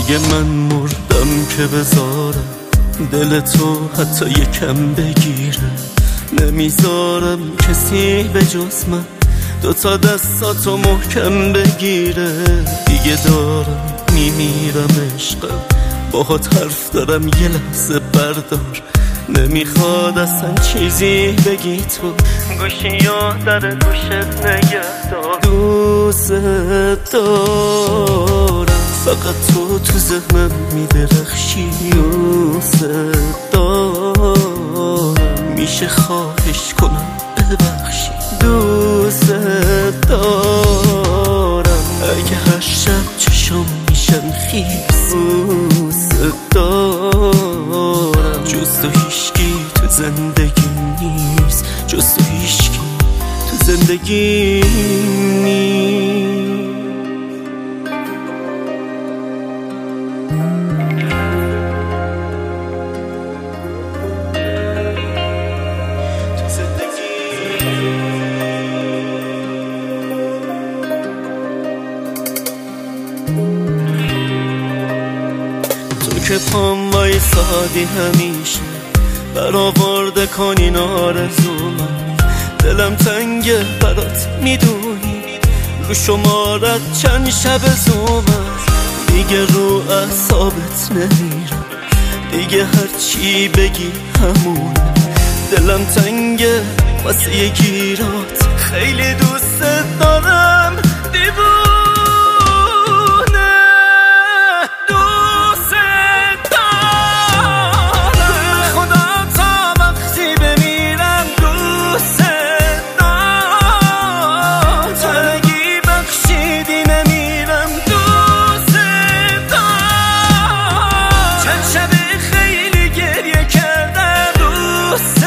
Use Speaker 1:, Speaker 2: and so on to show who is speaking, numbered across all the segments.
Speaker 1: دیگه من مردم که بذارم دل تو حتی یکم بگیره. نمیذارم کسی به جز من دوتا دستاتو محکم بگیره. دیگه دارم میمیرم عشقم، باهات حرف دارم یه لحظه بردار. نمیخواد اصلا چیزی بگی تو، گوشی یا در گوشت نگه دار. دوست دارم فقط تو ذهنم میدرخشی. دوست دارم میشه خواهش کنم ببخشی. دوست دارم اگه هر شب چشم میشن خیس. دوست دارم جز تو هیشکی تو زندگی نیست. جز تو هیشکی تو زندگی نیست. تو که پام وایسادی همیشه برآورده کنین آرزومم. دلم تنگه برات میدونی، رو شمارت چند شب زومم. دیگه رو اعصابت نمیرم، دیگه هرچی بگی همونه. دلم تنگه واسه یه گیرات، خیلی دوست دارم دیوونه. دوست دارم خدا تا وقتی بمیرم. دوست دارم تا نگی بخشیدی نمیرم. دوست دارم چند شب خیلی گریه کردم. دوست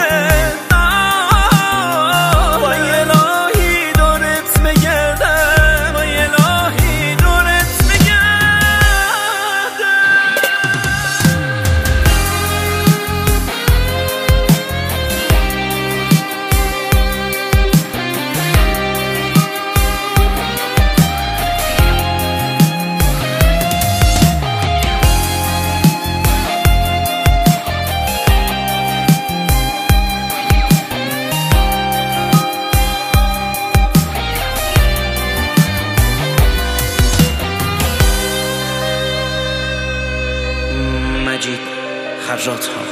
Speaker 1: مجید خراط ها.